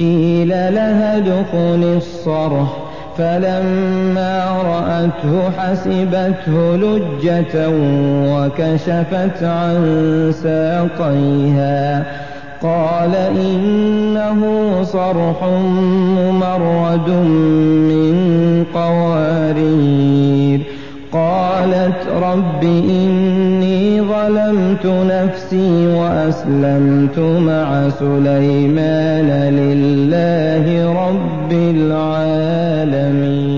قيل لها ادخلي الصرح فلما رأته حسبته لجة وكشفت عن ساقيها قال إنه صرح ممرد من قوارير قالت رب إني ظلمت نفسي وأسلمت مع سليمان لله رب العالمين.